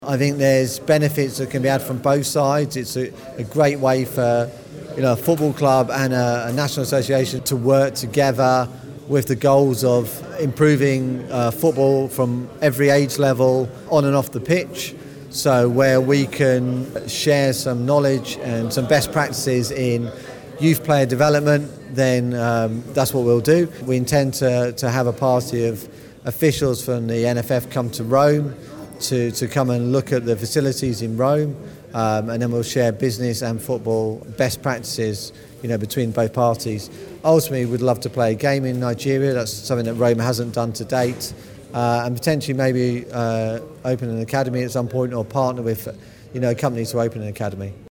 I think there's benefits that can be had from both sides. It's a great way for a football club and a national association to work together with the goals of improving football from every age level on and off the pitch. So where we can share some knowledge and some best practices in youth player development, then that's what we'll do. We intend to have a party of officials from the NFF come to Rome to come and look at the facilities in Rome, and then we'll share business and football best practices between both parties. Ultimately, we'd love to play a game in Nigeria. That's something that Rome hasn't done to date, and potentially maybe open an academy at some point or partner with companies to open an academy.